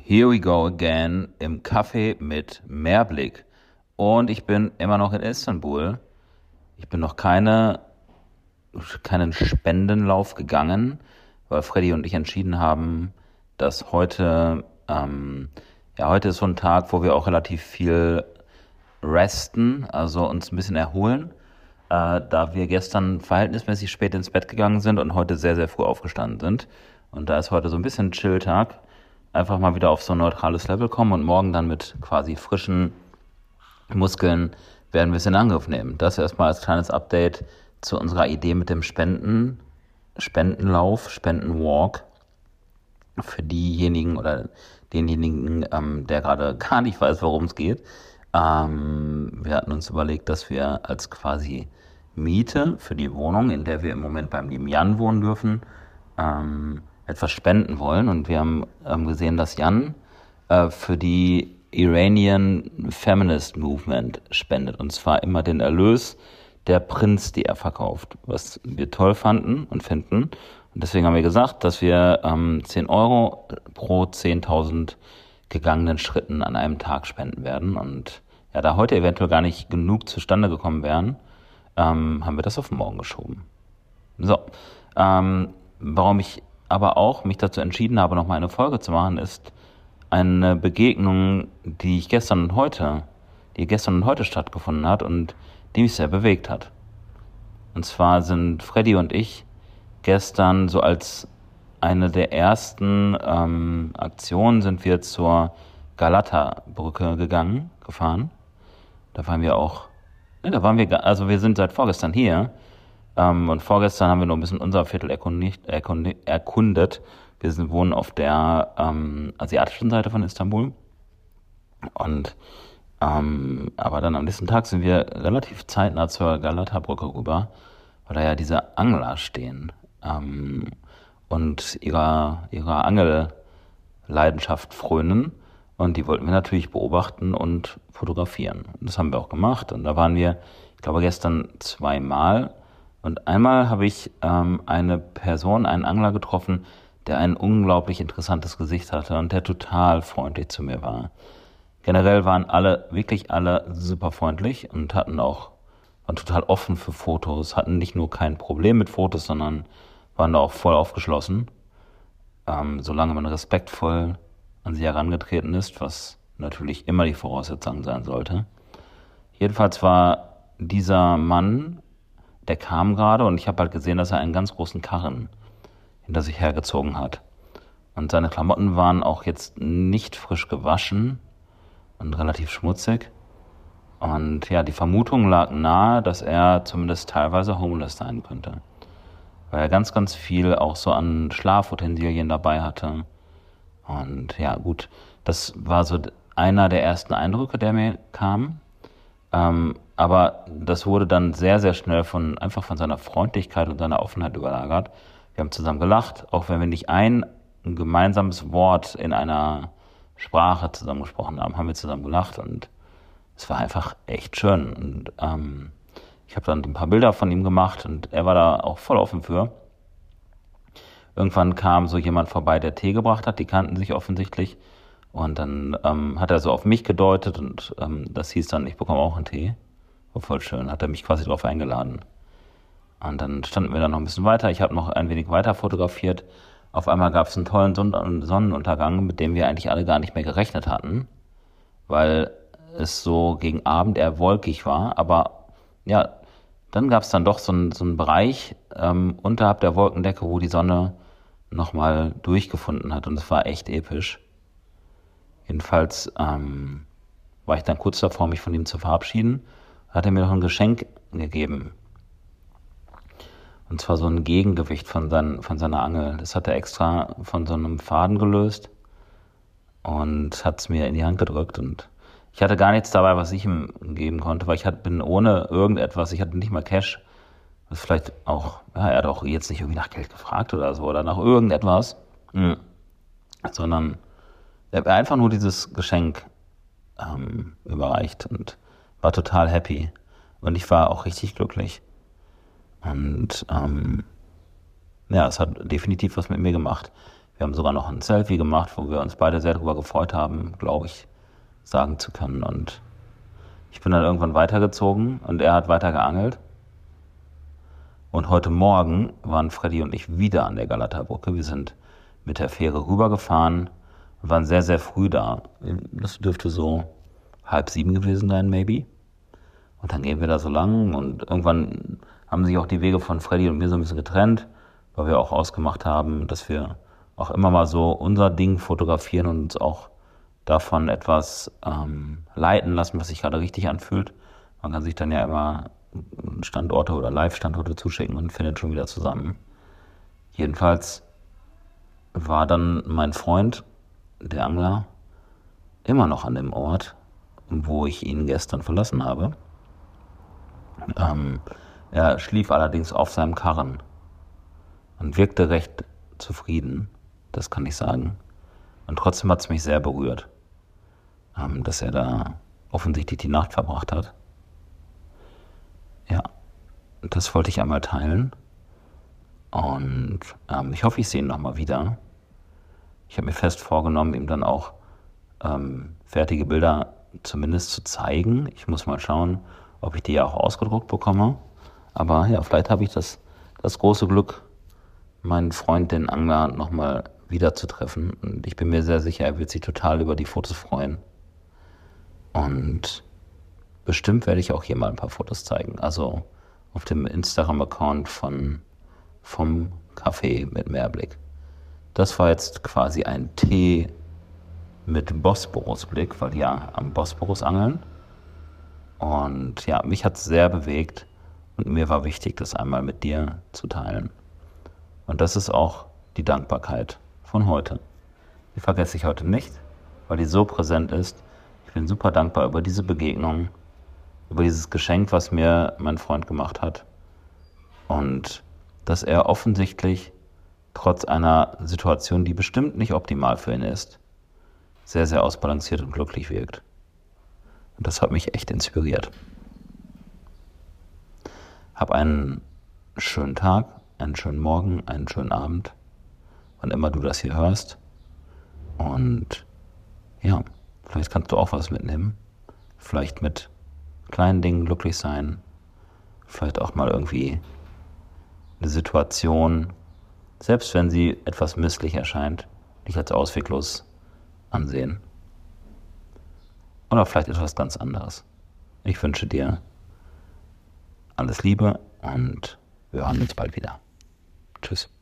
Here we go again im Café mit Mehrblick. Und ich bin immer noch in Istanbul. Ich bin noch keinen Spendenlauf gegangen, weil Freddy und ich entschieden haben, dass heute ist so ein Tag, wo wir auch relativ viel resten, also uns ein bisschen erholen, da wir gestern verhältnismäßig spät ins Bett gegangen sind und heute sehr, sehr früh aufgestanden sind. Und da ist heute so ein bisschen Chill-Tag. Einfach mal wieder auf so ein neutrales Level kommen und morgen dann mit quasi frischen Muskeln werden wir es in Angriff nehmen. Das erstmal als kleines Update zu unserer Idee mit dem Spendenlauf, Spendenwalk für diejenigen oder denjenigen, der gerade gar nicht weiß, worum es geht. Wir hatten uns überlegt, dass wir als quasi Miete für die Wohnung, in der wir im Moment beim lieben Jan wohnen dürfen, etwas spenden wollen. Und wir haben gesehen, dass Jan für die Iranian Feminist Movement spendet. Und zwar immer den Erlös der Prints, die er verkauft. Was wir toll fanden und finden. Und deswegen haben wir gesagt, dass wir 10 Euro pro 10.000 gegangenen Schritten an einem Tag spenden werden. Und ja, da heute eventuell gar nicht genug zustande gekommen wären, haben wir das auf morgen geschoben. So, warum ich aber auch mich dazu entschieden habe, nochmal eine Folge zu machen, ist eine Begegnung, die gestern und heute stattgefunden hat und die mich sehr bewegt hat. Und zwar sind Freddy und ich gestern so als eine der ersten Aktionen sind wir zur Galata-Brücke gefahren. Also wir sind seit vorgestern hier. Und vorgestern haben wir noch ein bisschen unser Viertel erkundet. Wir wohnen auf der asiatischen Seite von Istanbul. Und aber dann am nächsten Tag sind wir relativ zeitnah zur Galata-Brücke rüber, weil da ja diese Angler stehen und ihrer Angelleidenschaft frönen. Und die wollten wir natürlich beobachten und fotografieren. Und das haben wir auch gemacht. Und da waren wir, ich glaube, gestern zweimal. Und einmal habe ich einen Angler getroffen, der ein unglaublich interessantes Gesicht hatte und der total freundlich zu mir war. Generell waren wirklich alle super freundlich und waren total offen für Fotos, hatten nicht nur kein Problem mit Fotos, sondern waren da auch voll aufgeschlossen, solange man respektvoll an sie herangetreten ist, was natürlich immer die Voraussetzung sein sollte. Jedenfalls war dieser Mann, der kam gerade und ich habe halt gesehen, dass er einen ganz großen Karren hinter sich hergezogen hat. Und seine Klamotten waren auch jetzt nicht frisch gewaschen und relativ schmutzig. Und ja, die Vermutung lag nahe, dass er zumindest teilweise homeless sein könnte. Weil er ganz, ganz viel auch so an Schlafutensilien dabei hatte. Und ja, gut, das war so einer der ersten Eindrücke, der mir kam. Aber das wurde dann sehr, sehr schnell einfach von seiner Freundlichkeit und seiner Offenheit überlagert. Wir haben zusammen gelacht, auch wenn wir nicht ein gemeinsames Wort in einer Sprache zusammen gesprochen haben, haben wir zusammen gelacht und es war einfach echt schön. Und ich habe dann ein paar Bilder von ihm gemacht und er war da auch voll offen für. Irgendwann kam so jemand vorbei, der Tee gebracht hat, die kannten sich offensichtlich. Und dann hat er so auf mich gedeutet und das hieß dann, ich bekomme auch einen Tee. War voll schön, hat er mich quasi drauf eingeladen. Und dann standen wir da noch ein bisschen weiter. Ich habe noch ein wenig weiter fotografiert. Auf einmal gab es einen tollen Sonnenuntergang, mit dem wir eigentlich alle gar nicht mehr gerechnet hatten, weil es so gegen Abend eher wolkig war. Aber ja, dann gab es dann doch so einen Bereich unterhalb der Wolkendecke, wo die Sonne nochmal durchgefunden hat. Und es war echt episch. Jedenfalls war ich dann kurz davor, mich von ihm zu verabschieden. Hat er mir noch ein Geschenk gegeben. Und zwar so ein Gegengewicht von seiner Angel. Das hat er extra von so einem Faden gelöst und hat es mir in die Hand gedrückt. Und ich hatte gar nichts dabei, was ich ihm geben konnte, weil bin ohne irgendetwas, ich hatte nicht mal Cash. Das vielleicht auch, ja, er hat auch jetzt nicht irgendwie nach Geld gefragt oder so oder nach irgendetwas, sondern er hat einfach nur dieses Geschenk überreicht und war total happy. Und ich war auch richtig glücklich. Und ja, es hat definitiv was mit mir gemacht. Wir haben sogar noch ein Selfie gemacht, wo wir uns beide sehr darüber gefreut haben, glaube ich, sagen zu können. Und ich bin dann irgendwann weitergezogen und er hat weiter geangelt. Und heute Morgen waren Freddy und ich wieder an der Galata-Brücke. Wir sind mit der Fähre rübergefahren und waren sehr, sehr früh da. Das dürfte so 6:30 gewesen sein, maybe. Und dann gehen wir da so lang und irgendwann haben sich auch die Wege von Freddy und mir so ein bisschen getrennt, weil wir auch ausgemacht haben, dass wir auch immer mal so unser Ding fotografieren und uns auch davon etwas leiten lassen, was sich gerade richtig anfühlt. Man kann sich dann ja immer Standorte oder Live-Standorte zuschicken und findet schon wieder zusammen. Jedenfalls war dann mein Freund, der Angler, immer noch an dem Ort, wo ich ihn gestern verlassen habe. Er schlief allerdings auf seinem Karren und wirkte recht zufrieden, das kann ich sagen. Und trotzdem hat es mich sehr berührt, dass er da offensichtlich die Nacht verbracht hat. Ja, das wollte ich einmal teilen. Und ich hoffe, ich sehe ihn nochmal wieder. Ich habe mir fest vorgenommen, ihm dann auch fertige Bilder zumindest zu zeigen. Ich muss mal schauen, ob ich die ja auch ausgedruckt bekomme. Aber ja, vielleicht habe ich das große Glück, meinen Freund, den Angler, nochmal wiederzutreffen. Und ich bin mir sehr sicher, er wird sich total über die Fotos freuen. Und bestimmt werde ich auch hier mal ein paar Fotos zeigen. Also auf dem Instagram-Account vom Café mit Meerblick. Das war jetzt quasi ein Tee mit Bosporusblick, weil die ja am Bosporus angeln. Und ja, mich hat es sehr bewegt und mir war wichtig, das einmal mit dir zu teilen. Und das ist auch die Dankbarkeit von heute. Die vergesse ich heute nicht, weil die so präsent ist. Ich bin super dankbar über diese Begegnung, über dieses Geschenk, was mir mein Freund gemacht hat. Und dass er offensichtlich trotz einer Situation, die bestimmt nicht optimal für ihn ist, sehr, sehr ausbalanciert und glücklich wirkt. Und das hat mich echt inspiriert. Hab einen schönen Tag, einen schönen Morgen, einen schönen Abend, wann immer du das hier hörst. Und ja, vielleicht kannst du auch was mitnehmen. Vielleicht mit kleinen Dingen glücklich sein. Vielleicht auch mal irgendwie eine Situation, selbst wenn sie etwas misslich erscheint, nicht als ausweglos ansehen. Oder vielleicht etwas ganz anderes. Ich wünsche dir alles Liebe und wir hören uns bald wieder. Tschüss.